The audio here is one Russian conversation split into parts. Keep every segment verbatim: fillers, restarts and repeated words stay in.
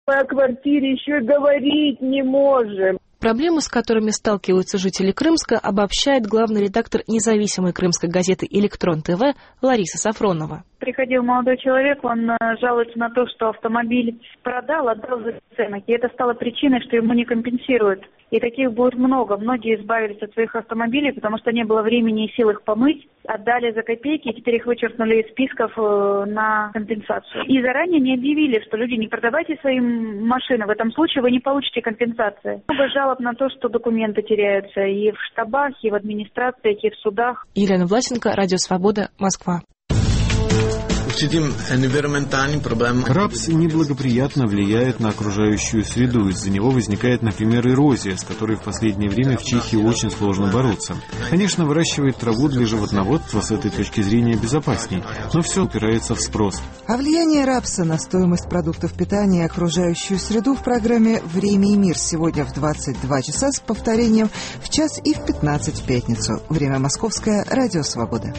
О квартире еще и говорить не можем. Проблемы, с которыми сталкиваются жители Крымска, обобщает главный редактор независимой крымской газеты «Электрон ТВ» Лариса Сафронова. Приходил молодой человек, он жалуется на то, что автомобиль продал, отдал за бесценок. И это стало причиной, что ему не компенсируют. И таких будет много. Многие избавились от своих автомобилей, потому что не было времени и сил их помыть. Отдали за копейки, и теперь их вычеркнули из списков на компенсацию. И заранее не объявили, что люди, не продавайте свои машины. В этом случае вы не получите компенсации. Много жалоб на то, что документы теряются и в штабах, и в администрациях, и в судах. Елена Власенко, Радио Свобода, Москва. Рапс неблагоприятно влияет на окружающую среду. Из-за него возникает, например, эрозия, с которой в последнее время в Чехии очень сложно бороться. Конечно, выращивать траву для животноводства с этой точки зрения безопасней, но все упирается в спрос. О влиянии рапса на стоимость продуктов питания и окружающую среду в программе «Время и мир» сегодня в двадцать два часа с повторением в час и в пятнадцать в пятницу. Время московское, Радио Свобода.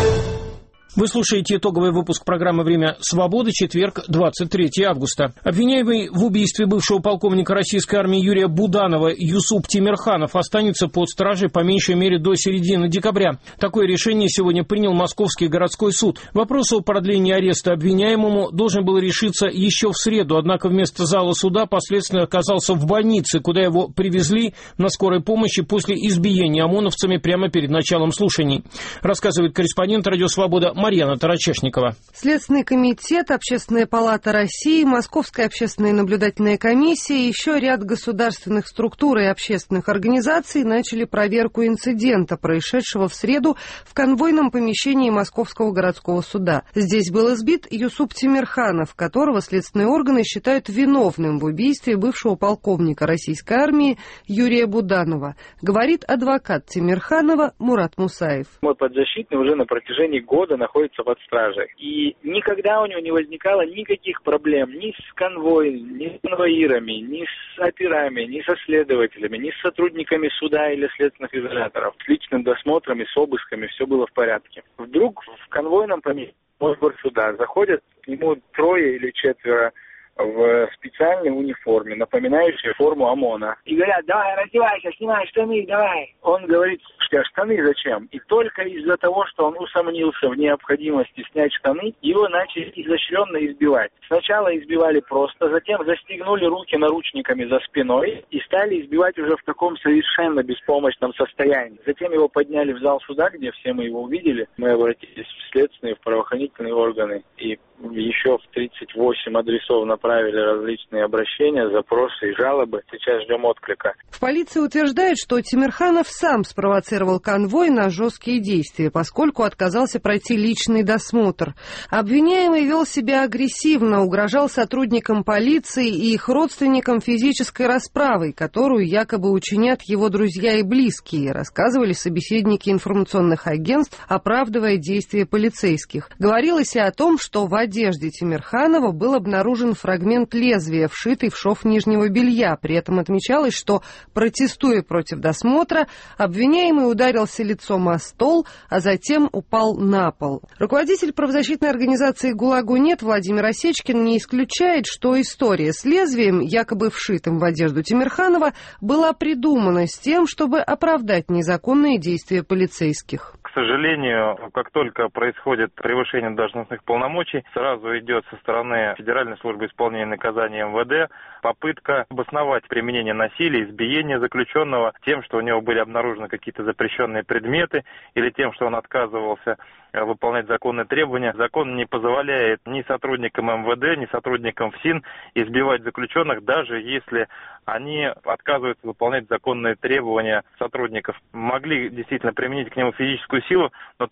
Вы слушаете итоговый выпуск программы «Время свободы», четверг, двадцать третьего августа. Обвиняемый в убийстве бывшего полковника российской армии Юрия Буданова Юсуп Тимирханов останется под стражей по меньшей мере до середины декабря. Такое решение сегодня принял Московский городской суд. Вопрос о продлении ареста обвиняемому должен был решиться еще в среду, однако вместо зала суда последственно оказался в больнице, куда его привезли на скорой помощи после избиения ОМОНовцами прямо перед началом слушаний. Рассказывает корреспондент «Радио Свобода» Марьяна Тарачешникова. Следственный комитет, Общественная палата России, Московская общественная наблюдательная комиссия и еще ряд государственных структур и общественных организаций начали проверку инцидента, происшедшего в среду в конвойном помещении Московского городского суда. Здесь был избит Юсуп Тимирханов, которого следственные органы считают виновным в убийстве бывшего полковника российской армии Юрия Буданова. Говорит адвокат Тимирханова Мурат Мусаев. Мой подзащитный уже на протяжении года находится под стражей. И никогда у него не возникало никаких проблем ни с конвоем, ни с конвоирами, ни с операми, ни со следователями, ни с сотрудниками суда или следственных изоляторов. С личным досмотром и с обысками все было в порядке. Вдруг в конвойном помещении суда заходят к нему трое или четверо в специальной униформе, напоминающей форму ОМОНа. И говорят: давай, раздевайся, снимай штаны, давай. Он говорит: слушайте, а штаны зачем? И только из-за того, что он усомнился в необходимости снять штаны, его начали изощренно избивать. Сначала избивали просто, затем застегнули руки наручниками за спиной и стали избивать уже в таком совершенно беспомощном состоянии. Затем его подняли в зал суда, где все мы его увидели. Мы обратились в следственные, в правоохранительные органы и еще в тридцать восемь адресов направили различные обращения, запросы и жалобы. Сейчас ждем отклика. В полиции утверждают, что Тимирханов сам спровоцировал конвой на жесткие действия, поскольку отказался пройти личный досмотр. Обвиняемый вел себя агрессивно, угрожал сотрудникам полиции и их родственникам физической расправой, которую якобы учинят его друзья и близкие, рассказывали собеседники информационных агентств, оправдывая действия полицейских. Говорилось и о том, что в одежде Тимирханова был обнаружен фрагмент лезвия, вшитый в шов нижнего белья. При этом отмечалось, что, протестуя против досмотра, обвиняемый ударился лицом о стол, а затем упал на пол. Руководитель правозащитной организации «ГУЛАГу нет» Владимир Осечкин не исключает, что история с лезвием, якобы вшитым в одежду Тимирханова, была придумана с тем, чтобы оправдать незаконные действия полицейских. К сожалению, как только происходит превышение должностных полномочий, сразу идет со стороны Федеральной службы исполнения наказания эм вэ дэ попытка обосновать применение насилия, избиение заключенного тем, что у него были обнаружены какие-то запрещенные предметы, или тем, что он отказывался выполнять законные требования. Закон не позволяет ни сотрудникам эм вэ дэ, ни сотрудникам ФСИН избивать заключенных, даже если они отказываются выполнять законные требования сотрудников. Могли действительно применить к нему физическую силу, но